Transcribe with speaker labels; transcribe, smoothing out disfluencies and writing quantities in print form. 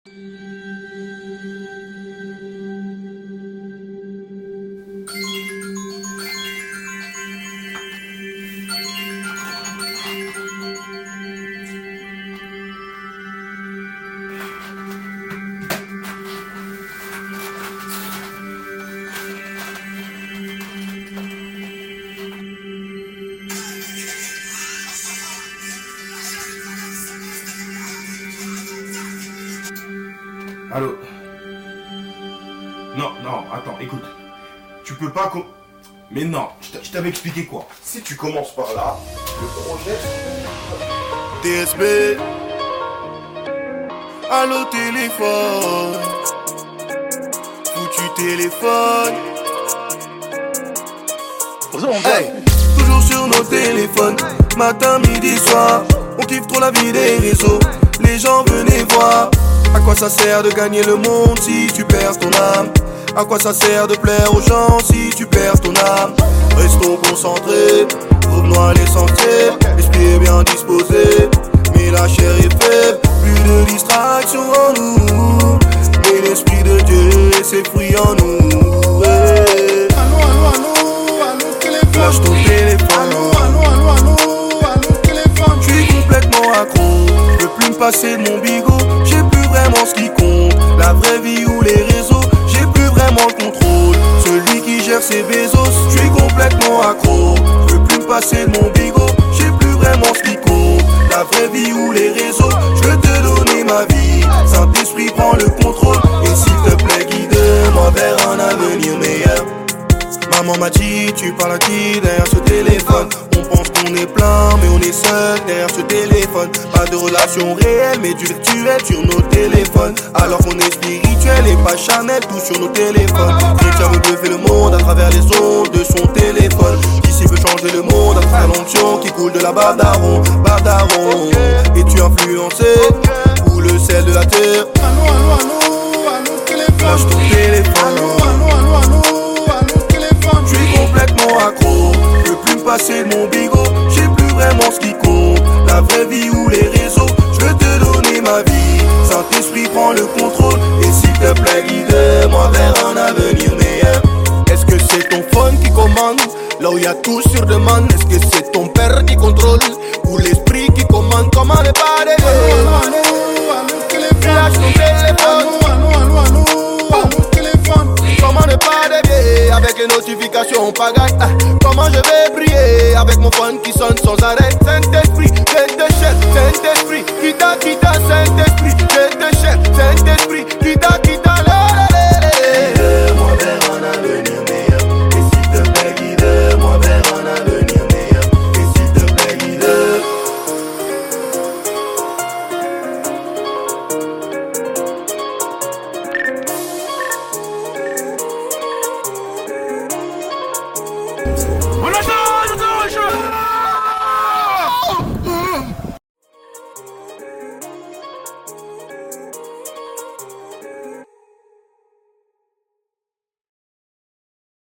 Speaker 1: Allô? Non, attends, écoute. Tu peux pas Mais non, je t'avais expliqué quoi. Si tu commences par là, le projet...
Speaker 2: TSB. Allô téléphone. Foutu téléphone. Hey, toujours sur nos téléphones. Matin, midi, soir. On kiffe trop la vie des réseaux. Les gens venaient voir. À quoi ça sert de gagner le monde si tu perds ton âme? À quoi ça sert de plaire aux gens si tu perds ton âme? Restons concentrés, revenons à l'essentiel. L'esprit est bien disposé, mais la chair est faible. Plus de distraction en nous, mais l'esprit de Dieu et ses fruits en nous. Ouais.
Speaker 3: Allô, téléphone.
Speaker 2: Flash ton téléphone.
Speaker 3: Allô, téléphone.
Speaker 2: Je suis complètement accro, je peux plus me passer de mon bigot. J'ai plus vraiment ce qui compte, la vraie vie ou les réseaux. J'ai plus vraiment le contrôle, celui qui gère ses Bezos. Je suis complètement accro, je peux plus me passer de mon bigot. J'ai plus vraiment ce qui compte, la vraie vie ou les réseaux. Je veux te donner ma vie, Saint-Esprit prend le contrôle. Et s'il te plaît guide-moi vers un avenir meilleur. Maman m'a dit, tu parles à qui derrière ce téléphone? On pense qu'on est plein, mais on est seul derrière ce téléphone. Pas de relation réelle, mais du virtuel sur nos téléphones. Alors qu'on est spirituel et pas charnel, tout sur nos téléphones. Chrétien veut bluffer le monde à travers les ondes de son téléphone. Ici veut changer le monde à travers l'onction qui coule de la barbe d'Aaron. Es-tu influencé ou le sel de la terre?
Speaker 3: Allô, téléphone.
Speaker 2: Lâche ton téléphone. Je suis complètement accro, je peux plus me passer de mon bigot. J'ai plus vraiment ce qui compte, la vraie vie ou les réseaux. Je veux te donner ma vie, Saint-Esprit prend le contrôle. Et s'il te plaît guide-moi vers un avenir meilleur. Est-ce que c'est ton phone qui commande, là où y a tout sur demande? Est-ce que c'est ton père qui contrôle, ou l'esprit qui commande? Comment ne pas rêver?
Speaker 3: Allô, téléphone.
Speaker 2: Lâche ton téléphone. Comment ne pas rêver avec les notifications pagaille? Comment je vais prier avec mon phone qui sonne sans arrêt? Saint-Esprit, je te cherche, Saint-Esprit, quitte, Saint-Esprit, je te cherche,